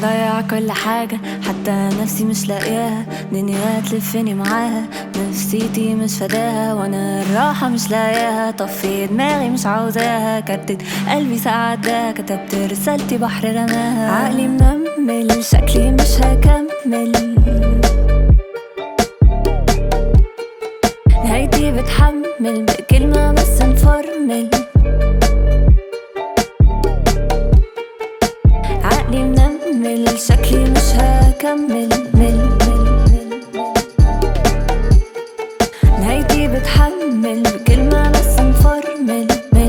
بضيع كل حاجة حتى نفسي مش لاقياها، دنيا تلفني معاها نفسيتي مش فداها، وانا الراحة مش لاقياها طفي دماغي مش عاوزاها، كتت قلبي سعداها كتبت رسالتي بحر رماها، عقلي منمل شكلي مش هكمل، نهايتي بتحمل بكلمة بس نفرمل، عقلي منمل شكلي مش هكمل نهايتي بتحمل بكلمة بس نفرمل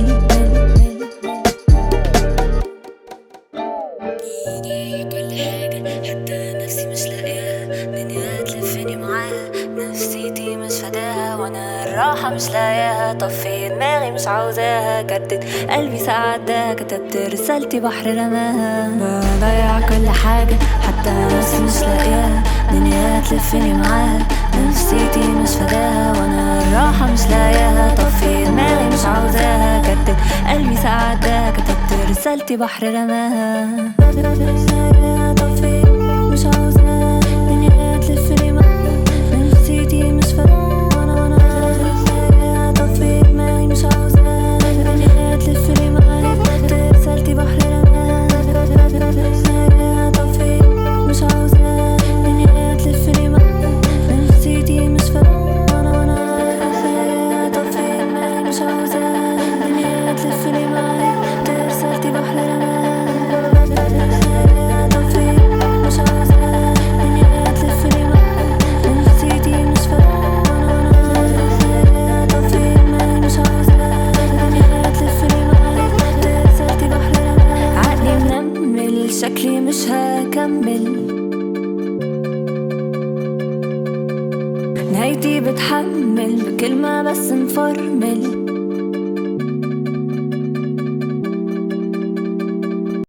كل حاجة حتى نفسي مش لاقياها، دنيا تلفني معاها نفسيتي مش فداها، وانا الراحة مش لاقياها طفي دماغي مش عاوزاها، كتت قلبي سعداها كتبت رسالتي بحر رماها، بضيع كل حاجة حتى نفسي مش لاقياها، دنيا تلفني معاها نفسيتي مش فداها، وانا الراحة مش لاقياها طفي دماغي مش عاوزاها، كتت قلبي سعداها كتبت رسالتي بحر رماها، طفي مش عاوزاها، دنيا تلفني معاها نفسيتي مش فداها، وانا طفي دماغي مش عاوزاها، دنيا تلفني معاها كتبت رسالتي بحر رماها، طفي مش عاوزاها، دنيا تلفني معاها نفسيتي مش فداها، وانا طفي دماغي مش عاوزاها، دنيا تلفني معاها كتبت رسالتي بحر رماها، شكلي مش هكمل نهايتي بتحمل بكلمة بس نفرمل.